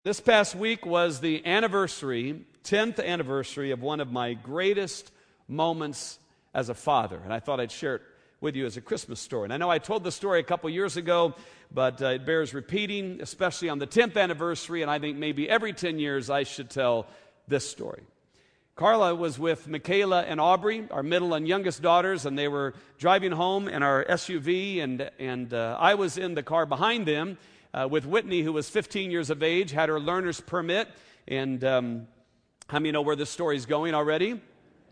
This past week was the 10th anniversary of one of my greatest moments as a father. And I thought I'd share it with you as a Christmas story. And I know I told the story a couple years ago, but it bears repeating, especially on the 10th anniversary. And I think maybe every 10 years I should tell this story. Carla was with Michaela and Aubrey, our middle and youngest daughters, and they were driving home in our SUV, and I was in the car behind them with Whitney, who was 15 years of age, had her learner's permit, and how many know where this story's going already?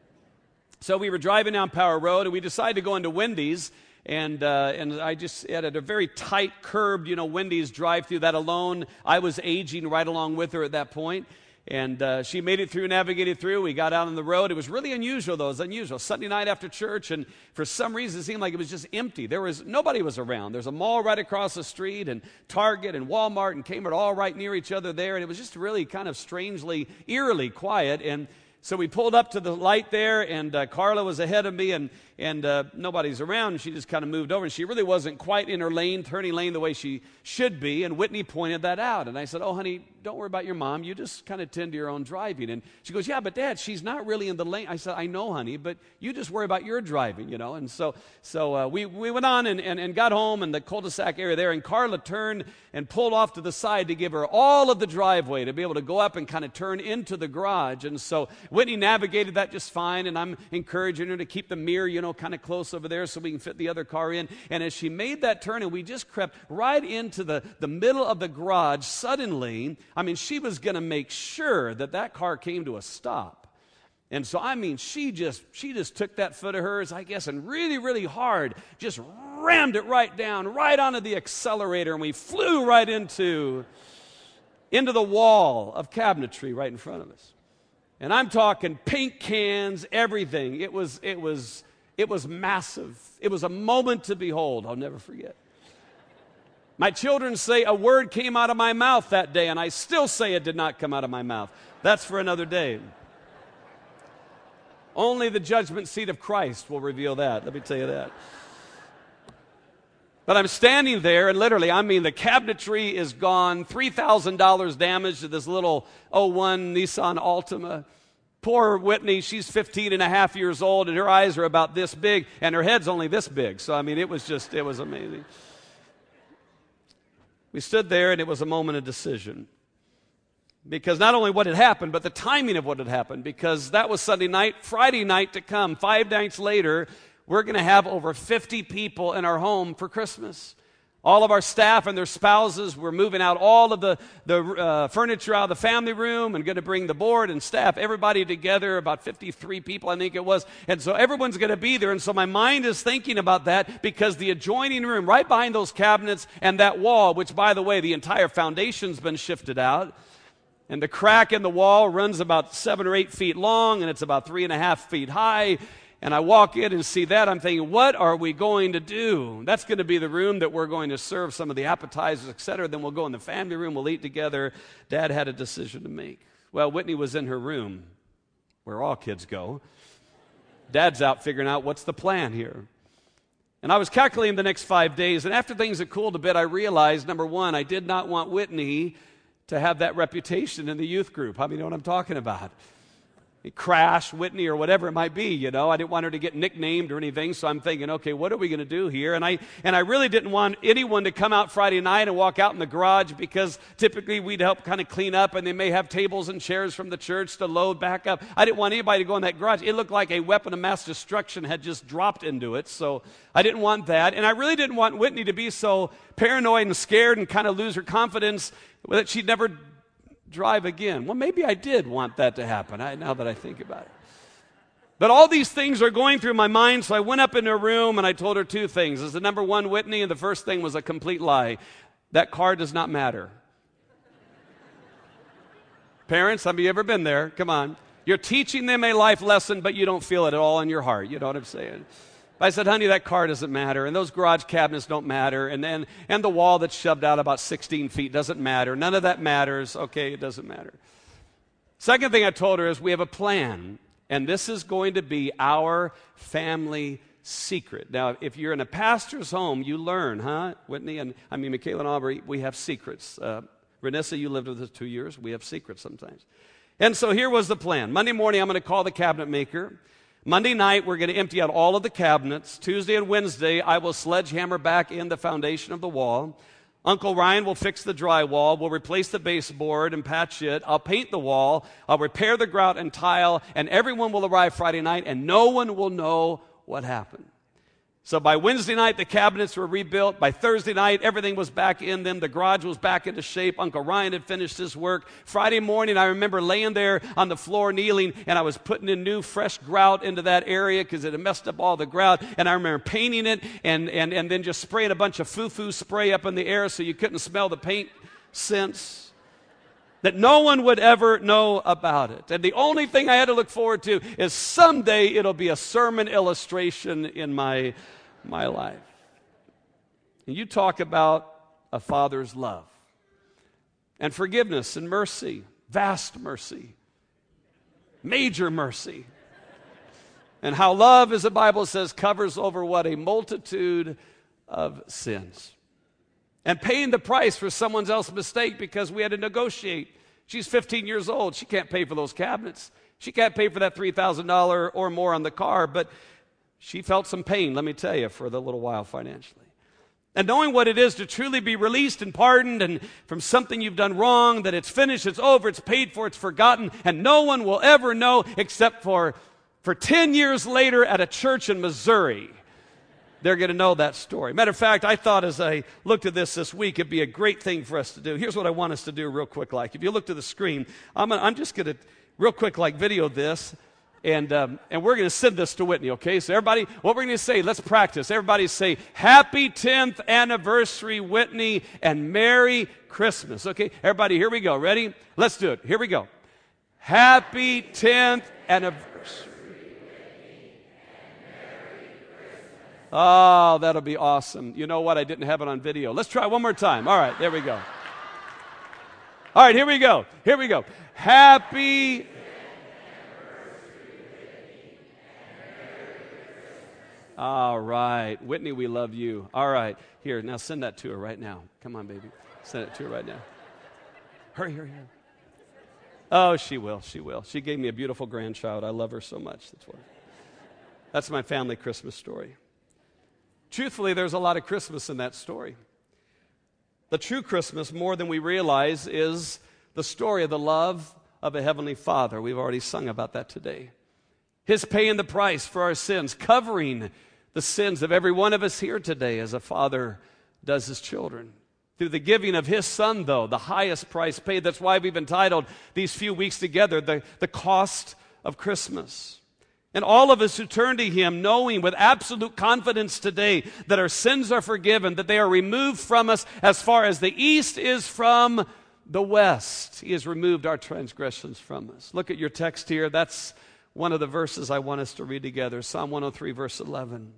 So we were driving down Power Road, and we decided to go into Wendy's, and I just had a very tight, curbed, Wendy's drive-through. That alone, I was aging right along with her at that point. And she made it through, navigated through. We got out on the road. It was really unusual, though. It was unusual. Sunday night after church, and for some reason, it seemed like it was just empty. Nobody was around. There's a mall right across the street, and Target and Walmart and Kmart all right near each other there. And it was just really kind of strangely, eerily quiet. And so we pulled up to the light there, and Carla was ahead of me, and nobody's around. And she just kind of moved over, and she really wasn't quite in her lane, turning lane the way she should be. And Whitney pointed that out. And I said, "Oh, honey, don't worry about your mom. You just kind of tend to your own driving." And she goes, "Yeah, but Dad, she's not really in the lane." I said, "I know, honey, but you just worry about your driving, And so we went on and got home in the cul-de-sac area there, and Carla turned and pulled off to the side to give her all of the driveway to be able to go up and kind of turn into the garage. And so Whitney navigated that just fine, and I'm encouraging her to keep the mirror, kind of close over there so we can fit the other car in. And as she made that turn and we just crept right into the middle of the garage, suddenly, she was going to make sure that car came to a stop. And so, she just took that foot of hers, I guess, and really, really hard, just rammed it right down, right onto the accelerator, and we flew right into the wall of cabinetry right in front of us. And I'm talking paint cans, everything. It was massive. It was a moment to behold. I'll never forget. My children say a word came out of my mouth that day, and I still say it did not come out of my mouth. That's for another day. Only the judgment seat of Christ will reveal that. Let me tell you that. But I'm standing there, and literally, the cabinetry is gone. $3,000 damage to this little 01 Nissan Altima. Poor Whitney, she's 15 and a half years old, and her eyes are about this big, and her head's only this big. So, it was amazing. We stood there, and it was a moment of decision. Because not only what had happened, but the timing of what had happened. Because that was Sunday night. Friday night to come, 5 nights later, we're going to have over 50 people in our home for Christmas. All of our staff and their spouses, we're moving out all of the furniture out of the family room and going to bring the board and staff, everybody together, about 53 people I think it was. And so everyone's going to be there. And so my mind is thinking about that because the adjoining room, right behind those cabinets and that wall, which by the way, the entire foundation's been shifted out. And the crack in the wall runs about 7 or 8 feet long, and it's about 3.5 feet high. And I walk in and see that. I'm thinking, what are we going to do? That's going to be the room that we're going to serve some of the appetizers, etc. Then we'll go in the family room. We'll eat together. Dad had a decision to make. Well, Whitney was in her room, where all kids go. Dad's out figuring out what's the plan here. And I was calculating the next 5 days. And after things had cooled a bit, I realized, number one, I did not want Whitney to have that reputation in the youth group. How many know what I'm talking about? Crash, Whitney, or whatever it might be, I didn't want her to get nicknamed or anything, so I'm thinking, okay, what are we going to do here? And I really didn't want anyone to come out Friday night and walk out in the garage because typically we'd help kind of clean up, and they may have tables and chairs from the church to load back up. I didn't want anybody to go in that garage. It looked like a weapon of mass destruction had just dropped into it, so I didn't want that. And I really didn't want Whitney to be so paranoid and scared and kind of lose her confidence that she'd never drive again. Well, maybe I did want that to happen, now that I think about it. But all these things are going through my mind, so I went up in her room and I told her 2 things. As the number one, Whitney, and the first thing was a complete lie. That car does not matter. Parents, have you ever been there? Come on. You're teaching them a life lesson, but you don't feel it at all in your heart. You know what I'm saying? I said, honey, that car doesn't matter, and those garage cabinets don't matter, and the wall that's shoved out about 16 feet doesn't matter. None of that matters. Okay, it doesn't matter. Second thing I told her is we have a plan, and this is going to be our family secret. Now, if you're in a pastor's home, you learn, Whitney, and Michaela and Aubrey, we have secrets. Renessa, you lived with us 2 years. We have secrets sometimes. And so here was the plan. Monday morning, I'm going to call the cabinet maker. Monday night, we're going to empty out all of the cabinets. Tuesday and Wednesday, I will sledgehammer back in the foundation of the wall. Uncle Ryan will fix the drywall. We'll replace the baseboard and patch it. I'll paint the wall. I'll repair the grout and tile. And everyone will arrive Friday night, and no one will know what happened. So by Wednesday night, the cabinets were rebuilt. By Thursday night, everything was back in them. The garage was back into shape. Uncle Ryan had finished his work. Friday morning, I remember laying there on the floor kneeling, and I was putting in new, fresh grout into that area because it had messed up all the grout. And I remember painting it and then just spraying a bunch of foo-foo spray up in the air so you couldn't smell the paint scents, that no one would ever know about it. And the only thing I had to look forward to is someday it'll be a sermon illustration in my life. And you talk about a father's love and forgiveness and mercy, vast mercy, major mercy, and how love, as the Bible says, covers over what? A multitude of sins. And paying the price for someone else's mistake because we had to negotiate. She's 15 years old. She can't pay for those cabinets. She can't pay for that $3,000 or more on the car, but she felt some pain, let me tell you, for the little while financially. And knowing what it is to truly be released and pardoned and from something you've done wrong, that it's finished, it's over, it's paid for, it's forgotten, and no one will ever know except for 10 years later at a church in Missouri. They're going to know that story. Matter of fact, I thought as I looked at this week, it'd be a great thing for us to do. Here's what I want us to do real quick. Like, if you look to the screen, I'm just going to real quick video this. And we're going to send this to Whitney, okay? So everybody, what we're going to say, let's practice. Everybody say, Happy 10th anniversary, Whitney, and Merry Christmas, okay? Everybody, here we go. Ready? Let's do it. Here we go. Happy 10th anniversary, Whitney, and Merry Christmas. Oh, that'll be awesome. You know what? I didn't have it on video. Let's try one more time. All right, there we go. All right, here we go. Here we go. Happy All right. Whitney, we love you. All right. Here, now send that to her right now. Come on, baby. Send it to her right now. Hurry, hurry, hurry. Oh, she will. She will. She gave me a beautiful grandchild. I love her so much. That's my family Christmas story. Truthfully, there's a lot of Christmas in that story. The true Christmas, more than we realize, is the story of the love of a Heavenly Father. We've already sung about that today. His paying the price for our sins, covering the sins of every one of us here today as a father does his children. Through the giving of his son, though, the highest price paid. That's why we've entitled these few weeks together, the cost of Christmas. And all of us who turn to him, knowing with absolute confidence today that our sins are forgiven, that they are removed from us as far as the east is from the west. He has removed our transgressions from us. Look at your text here. That's one of the verses I want us to read together. Psalm 103, verse 11.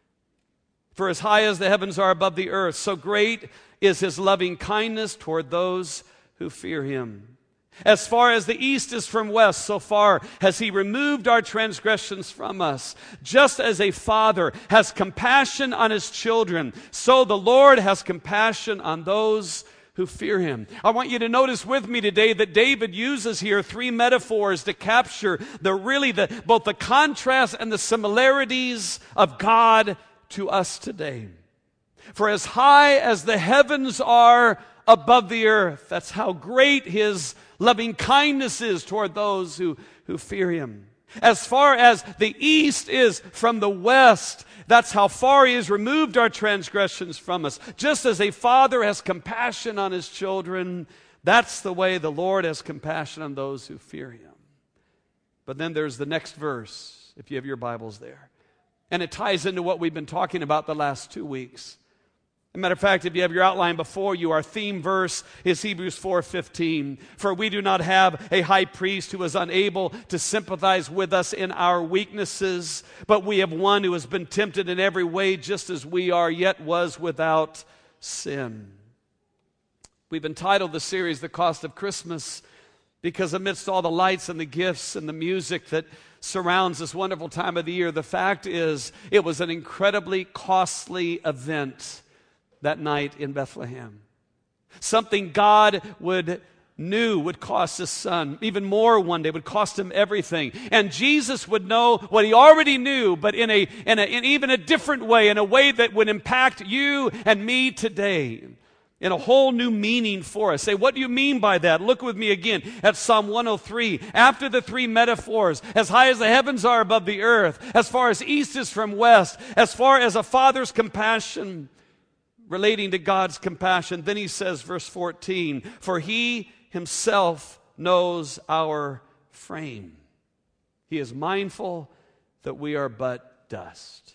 For as high as the heavens are above the earth, so great is his loving kindness toward those who fear him. As far as the east is from west, so far has he removed our transgressions from us. Just as a father has compassion on his children, so the Lord has compassion on those who fear him. I want you to notice with me today that David uses here three metaphors to capture both the contrast and the similarities of God to us today. For as high as the heavens are above the earth, that's how great his loving kindness is toward those who fear him. As far as the east is from the west, that's how far he has removed our transgressions from us. Just as a father has compassion on his children, that's the way the Lord has compassion on those who fear him. But then there's the next verse, if you have your Bibles there. And it ties into what we've been talking about the last 2 weeks. As a matter of fact, if you have your outline before you, our theme verse is Hebrews 4:15. For we do not have a high priest who is unable to sympathize with us in our weaknesses, but we have one who has been tempted in every way just as we are, yet was without sin. We've entitled the series The Cost of Christmas because amidst all the lights and the gifts and the music that surrounds this wonderful time of the year, the fact is it was an incredibly costly event that night in Bethlehem. Something God knew would cost his son. Even more one day would cost him everything. And Jesus would know what he already knew, but in even a different way, in a way that would impact you and me today. In a whole new meaning for us. Say, what do you mean by that? Look with me again at Psalm 103. After the three metaphors, as high as the heavens are above the earth, as far as east is from west, as far as a father's compassion, relating to God's compassion, then he says, verse 14, for he himself knows our frame. He is mindful that we are but dust.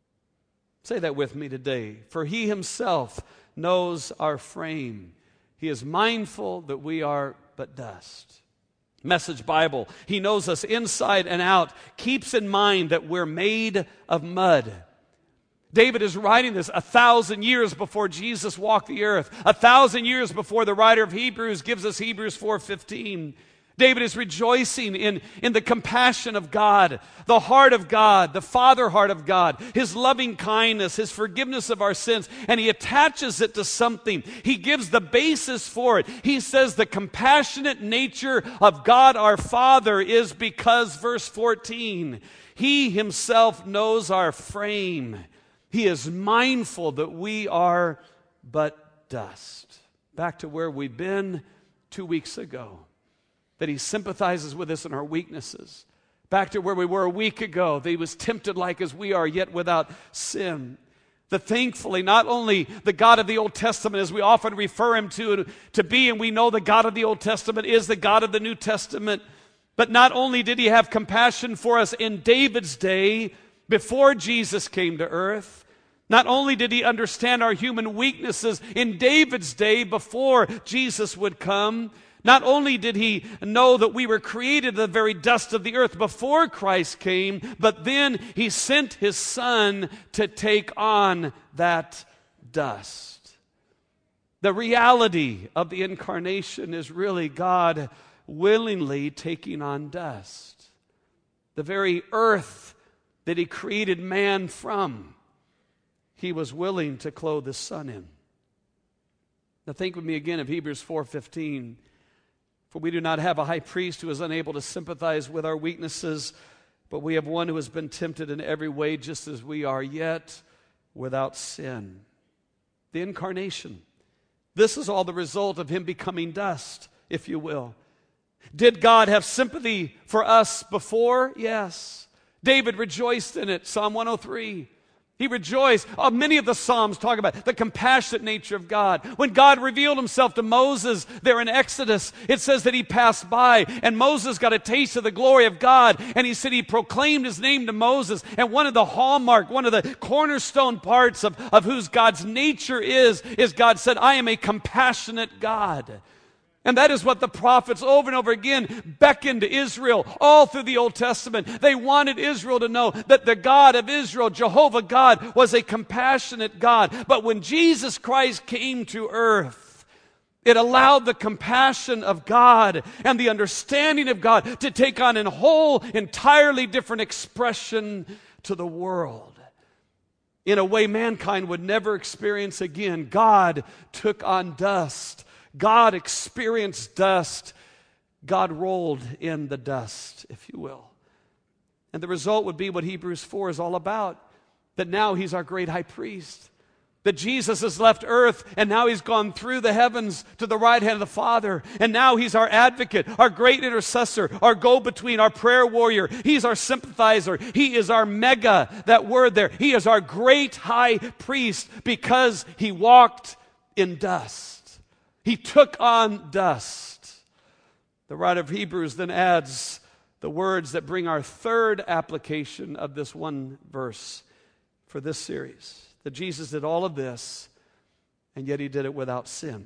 Say that with me today. For he himself knows our frame. He is mindful that we are but dust. Message Bible. He knows us inside and out, keeps in mind that we're made of mud. David is writing this 1,000 years before Jesus walked the earth, 1,000 years before the writer of Hebrews gives us Hebrews 4:15. David is rejoicing in the compassion of God, the heart of God, the Father heart of God, his loving kindness, his forgiveness of our sins, and he attaches it to something. He gives the basis for it. He says the compassionate nature of God our Father is because, verse 14, he himself knows our frame. He is mindful that we are but dust. Back to where we've been 2 weeks ago. That he sympathizes with us in our weaknesses. Back to where we were a week ago, that he was tempted like as we are, yet without sin. That thankfully, not only the God of the Old Testament, as we often refer him to be, and we know the God of the Old Testament is the God of the New Testament, but not only did he have compassion for us in David's day, before Jesus came to earth, not only did he understand our human weaknesses in David's day, before Jesus would come, not only did he know that we were created of the very dust of the earth before Christ came, but then he sent his Son to take on that dust. The reality of the incarnation is really God willingly taking on dust. The very earth that he created man from, he was willing to clothe his Son in. Now think with me again of Hebrews 4:15. For we do not have a high priest who is unable to sympathize with our weaknesses, but we have one who has been tempted in every way just as we are, yet without sin. The incarnation. This is all the result of him becoming dust, if you will. Did God have sympathy for us before? Yes. David rejoiced in it, Psalm 103. He rejoiced. Many of the Psalms talk about the compassionate nature of God. When God revealed himself to Moses there in Exodus, it says that he passed by and Moses got a taste of the glory of God, and he said he proclaimed his name to Moses. And one of the hallmark, one of the cornerstone parts of whose God's nature is God said, I am a compassionate God. And that is what the prophets over and over again beckoned to Israel all through the Old Testament. They wanted Israel to know that the God of Israel, Jehovah God, was a compassionate God. But when Jesus Christ came to earth, it allowed the compassion of God and the understanding of God to take on a whole, entirely different expression to the world. In a way mankind would never experience again. God took on dust. God experienced dust. God rolled in the dust, if you will. And the result would be what Hebrews 4 is all about. That now he's our great high priest. That Jesus has left earth and now he's gone through the heavens to the right hand of the Father. And now he's our advocate, our great intercessor, our go-between, our prayer warrior. He's our sympathizer. He is our mega, that word there. He is our great high priest because he walked in dust. He took on dust. The writer of Hebrews then adds the words that bring our third application of this one verse for this series. That Jesus did all of this, and yet he did it without sin.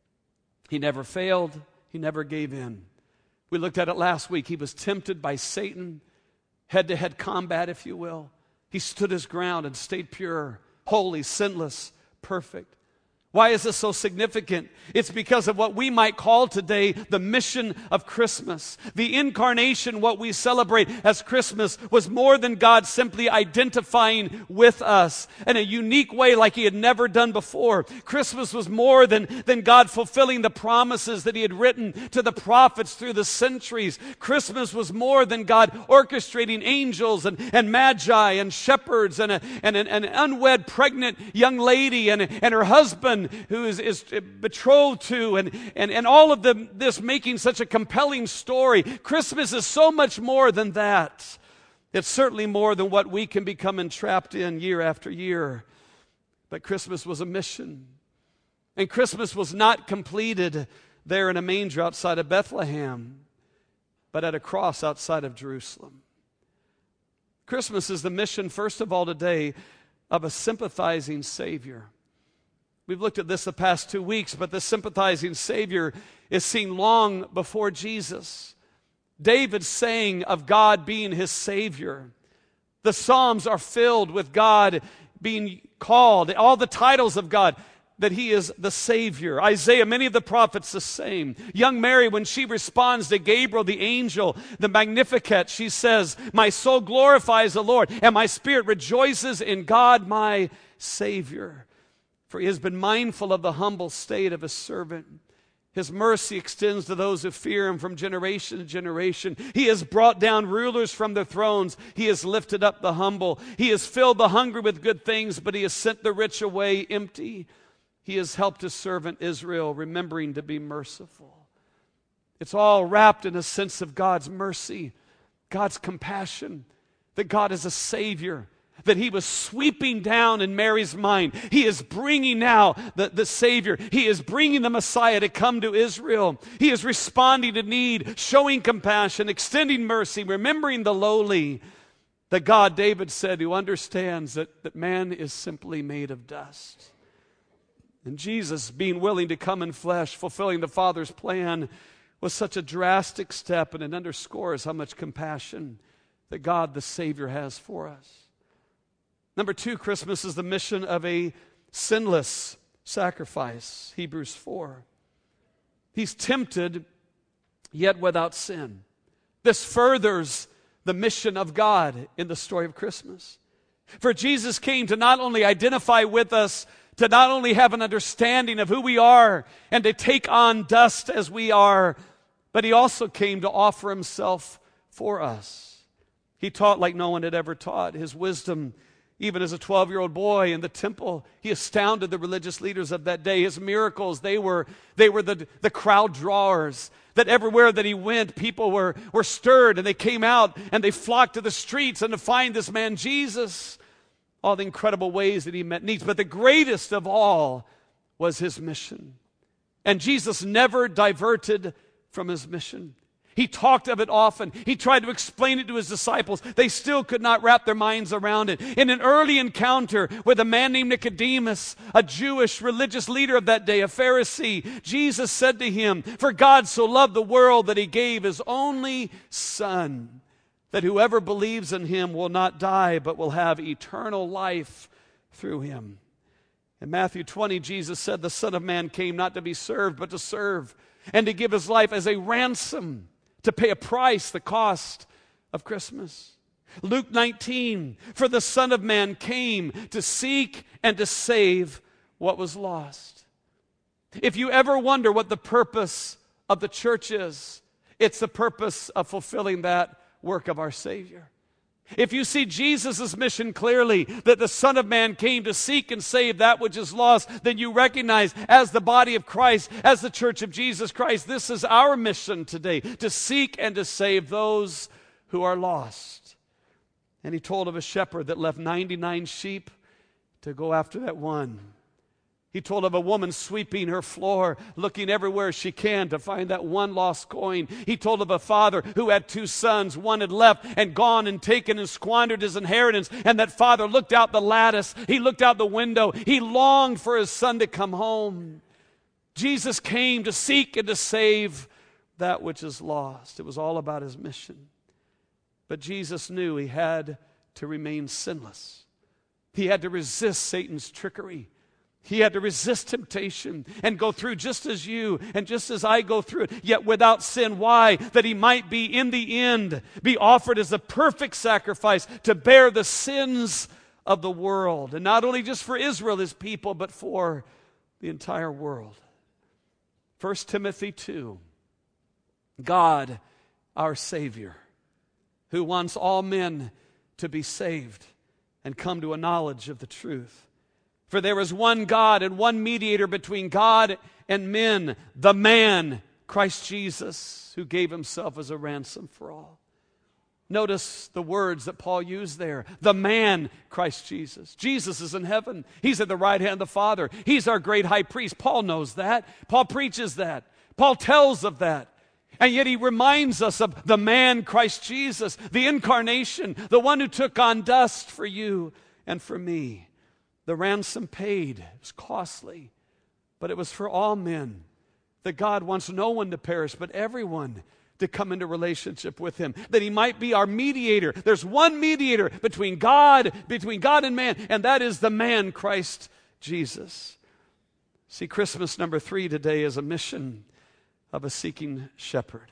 He never failed. He never gave in. We looked at it last week. He was tempted by Satan, head-to-head combat, if you will. He stood his ground and stayed pure, holy, sinless, perfect. Why is this so significant? It's because of what we might call today the mission of Christmas. The incarnation, what we celebrate as Christmas, was more than God simply identifying with us in a unique way like He had never done before. Christmas was more than God fulfilling the promises that He had written to the prophets through the centuries. Christmas was more than God orchestrating angels and magi and shepherds and an unwed pregnant young lady and her husband who is betrothed to, and all of this making such a compelling story. Christmas is so much more than that. It's certainly more than what we can become entrapped in year after year. But Christmas was a mission. And Christmas was not completed there in a manger outside of Bethlehem, but at a cross outside of Jerusalem. Christmas is the mission, first of all today, of a sympathizing Savior. We've looked at this the past 2 weeks, but the sympathizing Savior is seen long before Jesus. David sang of God being his Savior. The Psalms are filled with God being called, all the titles of God, that He is the Savior. Isaiah, many of the prophets the same. Young Mary, when she responds to Gabriel, the angel, the Magnificat, she says, "My soul glorifies the Lord, and my spirit rejoices in God my Savior. For He has been mindful of the humble state of His servant. His mercy extends to those who fear Him from generation to generation. He has brought down rulers from their thrones. He has lifted up the humble. He has filled the hungry with good things, but He has sent the rich away empty. He has helped His servant Israel, remembering to be merciful." It's all wrapped in a sense of God's mercy, God's compassion, that God is a Savior, that He was sweeping down in Mary's mind. He is bringing now the Savior. He is bringing the Messiah to come to Israel. He is responding to need, showing compassion, extending mercy, remembering the lowly. The God, David said, who understands that man is simply made of dust. And Jesus, being willing to come in flesh, fulfilling the Father's plan, was such a drastic step, and it underscores how much compassion that God, the Savior, has for us. Number 2, Christmas is the mission of a sinless sacrifice. Hebrews 4. He's tempted, yet without sin. This furthers the mission of God in the story of Christmas. For Jesus came to not only identify with us, to not only have an understanding of who we are and to take on dust as we are, but He also came to offer Himself for us. He taught like no one had ever taught. His wisdom, even as a 12-year-old boy in the temple, He astounded the religious leaders of that day. His miracles, they were the crowd drawers, that everywhere that He went, people were stirred, and they came out and they flocked to the streets and to find this man Jesus. All the incredible ways that He met needs. But the greatest of all was His mission. And Jesus never diverted from His mission. He talked of it often. He tried to explain it to His disciples. They still could not wrap their minds around it. In an early encounter with a man named Nicodemus, a Jewish religious leader of that day, a Pharisee, Jesus said to him, "For God so loved the world that He gave His only Son, that whoever believes in Him will not die, but will have eternal life through Him." In Matthew 20, Jesus said, "The Son of Man came not to be served, but to serve, and to give His life as a ransom," to pay a price, the cost of Christmas. Luke 19, "For the Son of Man came to seek and to save what was lost." If you ever wonder what the purpose of the church is, it's the purpose of fulfilling that work of our Savior. If you see Jesus' mission clearly, that the Son of Man came to seek and save that which is lost, then you recognize, as the body of Christ, as the church of Jesus Christ, this is our mission today, to seek and to save those who are lost. And He told of a shepherd that left 99 sheep to go after that one. He told of a woman sweeping her floor, looking everywhere she can to find that one lost coin. He told of a father who had 2 sons. One had left and gone and taken and squandered his inheritance. And that father looked out the lattice. He looked out the window. He longed for his son to come home. Jesus came to seek and to save that which is lost. It was all about His mission. But Jesus knew He had to remain sinless. He had to resist Satan's trickery. He had to resist temptation and go through just as you and just as I go through it, yet without sin. Why? That he might be, in the end, be offered as a perfect sacrifice to bear the sins of the world. And not only just for Israel, his people, but for the entire world. 1 Timothy 2. God, our Savior, who wants all men to be saved and come to a knowledge of the truth. For there is one God and one mediator between God and men, the man, Christ Jesus, who gave himself as a ransom for all. Notice the words that Paul used there. The man, Christ Jesus. Jesus is in heaven. He's at the right hand of the Father. He's our great high priest. Paul knows that. Paul preaches that. Paul tells of that. And yet he reminds us of the man, Christ Jesus, the incarnation, the one who took on dust for you and for me. The ransom paid was costly, but it was for all men. That God wants no one to perish, but everyone to come into relationship with him. That he might be our mediator. There's one mediator between God and man, and that is the man, Christ Jesus. See, Christmas number 3 today is a mission of a seeking shepherd.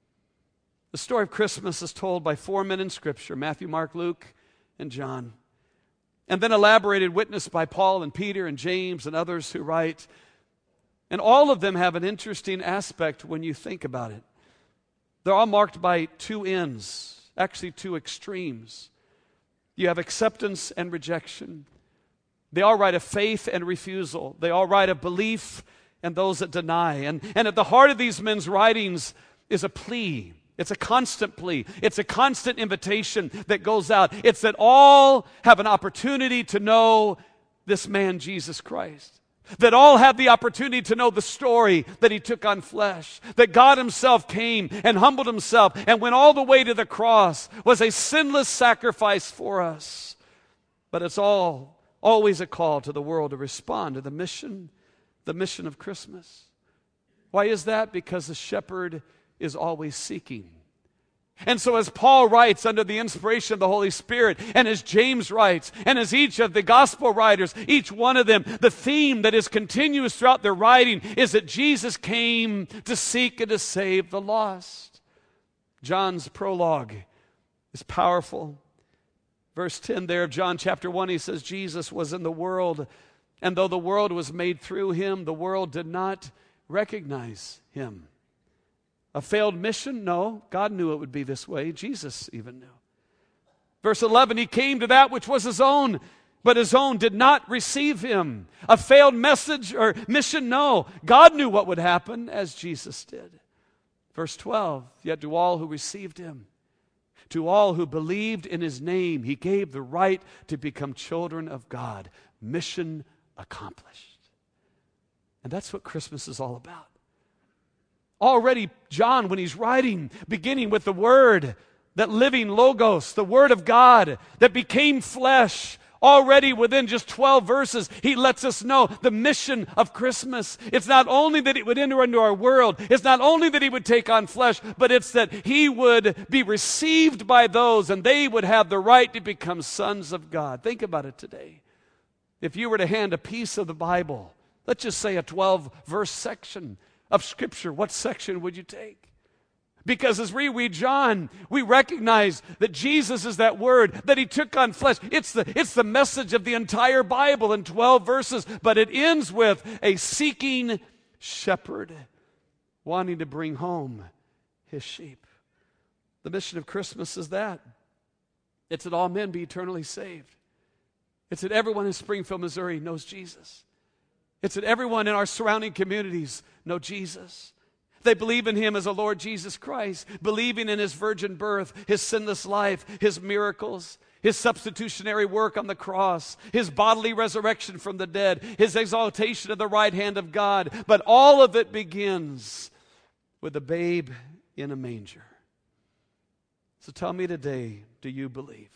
The story of Christmas is told by 4 men in Scripture, Matthew, Mark, Luke, and John. And then elaborated, witnessed by Paul and Peter and James and others who write. And all of them have an interesting aspect when you think about it. They're all marked by 2 ends, actually 2 extremes. You have acceptance and rejection. They all write of faith and refusal. They all write of belief and those that deny. And at the heart of these men's writings is a plea. It's a constant plea. It's a constant invitation that goes out. It's that all have an opportunity to know this man, Jesus Christ. That all have the opportunity to know the story that he took on flesh. That God himself came and humbled himself and went all the way to the cross, was a sinless sacrifice for us. But it's always a call to the world to respond to the mission of Christmas. Why is that? Because the shepherd is always seeking. And so as Paul writes under the inspiration of the Holy Spirit, and as James writes, and as each of the gospel writers, each one of them, the theme that is continuous throughout their writing is that Jesus came to seek and to save the lost. John's prologue is powerful. Verse 10 there of John chapter 1, he says, Jesus was in the world, and though the world was made through him, the world did not recognize him. A failed mission? No. God knew it would be this way. Jesus even knew. Verse 11, he came to that which was his own, but his own did not receive him. A failed message or mission? No. God knew what would happen, as Jesus did. Verse 12, yet to all who received him, to all who believed in his name, he gave the right to become children of God. Mission accomplished. And that's what Christmas is all about. Already, John, when he's writing, beginning with the Word, that living Logos, the Word of God that became flesh, already within just 12 verses, he lets us know the mission of Christmas. It's not only that it would enter into our world, it's not only that he would take on flesh, but it's that he would be received by those and they would have the right to become sons of God. Think about it today. If you were to hand a piece of the Bible, let's just say a 12-verse section of Scripture, what section would you take? Because as we read John, we recognize that Jesus is that Word, that he took on flesh. It's the message of the entire Bible in 12 verses, but it ends with a seeking shepherd wanting to bring home his sheep. The mission of Christmas is that. It's that all men be eternally saved. It's that everyone in Springfield, Missouri knows Jesus. It's that everyone in our surrounding communities know Jesus. They believe in him as a Lord Jesus Christ, believing in his virgin birth, his sinless life, his miracles, his substitutionary work on the cross, his bodily resurrection from the dead, his exaltation at the right hand of God. But all of it begins with a babe in a manger. So tell me today, do you believe?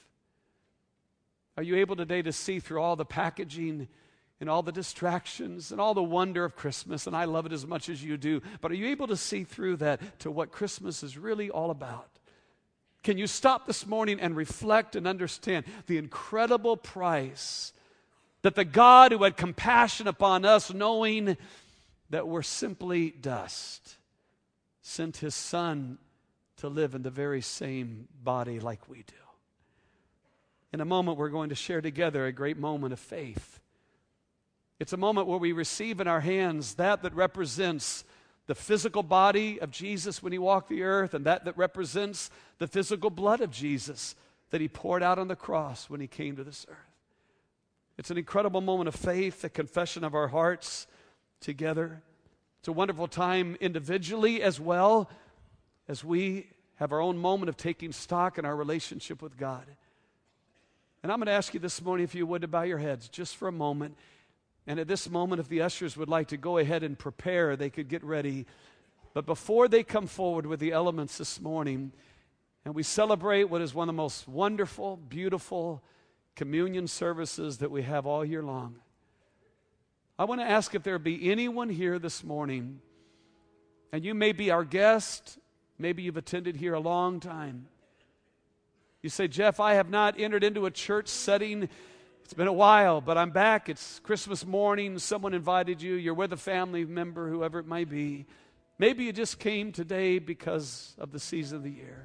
Are you able today to see through all the packaging and all the distractions and all the wonder of Christmas, and I love it as much as you do, but are you able to see through that to what Christmas is really all about? Can you stop this morning and reflect and understand the incredible price That the God who had compassion upon us, knowing that we're simply dust, sent his Son to live in the very same body like we do. In a moment, we're going to share together a great moment of faith. It's a moment where we receive in our hands that represents the physical body of Jesus when he walked the earth, and that represents the physical blood of Jesus that he poured out on the cross when he came to this earth. It's an incredible moment of faith, a confession of our hearts together. It's a wonderful time individually as well as we have our own moment of taking stock in our relationship with God. And I'm going to ask you this morning, if you would, to bow your heads just for a moment. And at this moment, if the ushers would like to go ahead and prepare, they could get ready. But before they come forward with the elements this morning, and we celebrate what is one of the most wonderful, beautiful communion services that we have all year long, I want to ask if there be anyone here this morning, and you may be our guest, maybe you've attended here a long time. You say, Jeff, I have not entered into a church setting. It's been a while, but I'm back. It's Christmas morning. Someone invited you. You're with a family member, whoever it might be. Maybe you just came today because of the season of the year.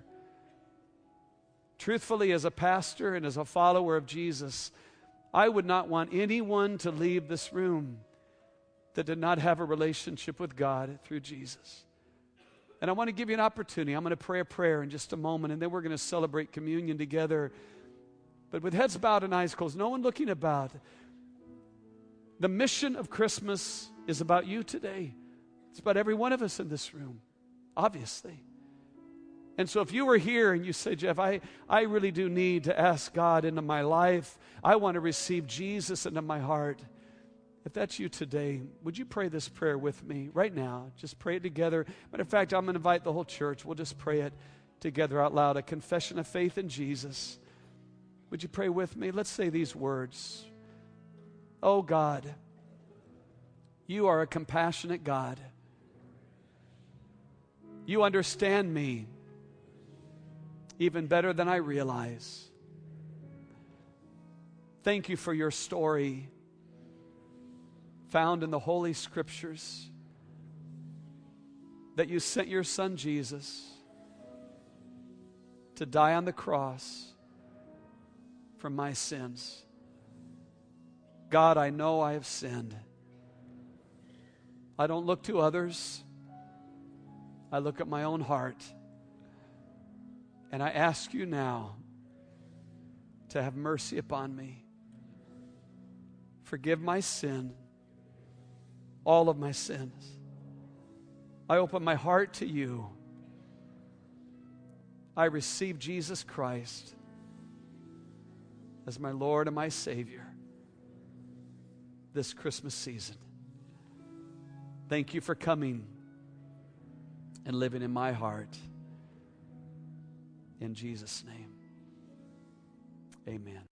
Truthfully, as a pastor and as a follower of Jesus, I would not want anyone to leave this room that did not have a relationship with God through Jesus. And I want to give you an opportunity. I'm going to pray a prayer in just a moment, and then we're going to celebrate communion together. But with heads bowed and eyes closed, no one looking about. The mission of Christmas is about you today. It's about every one of us in this room, obviously. And so if you were here and you say, Jeff, I really do need to ask God into my life. I want to receive Jesus into my heart. If that's you today, would you pray this prayer with me right now? Just pray it together. Matter of fact, I'm going to invite the whole church. We'll just pray it together out loud. A confession of faith in Jesus. Would you pray with me? Let's say these words. Oh God, you are a compassionate God. You understand me even better than I realize. Thank you for your story found in the Holy Scriptures, that you sent your Son Jesus to die on the cross for my sins. God, I know I have sinned. I don't look to others. I look at my own heart. And I ask you now to have mercy upon me. Forgive my sin, all of my sins. I open my heart to you. I receive Jesus Christ as my Lord and my Savior this Christmas season. Thank you for coming and living in my heart. In Jesus' name, amen.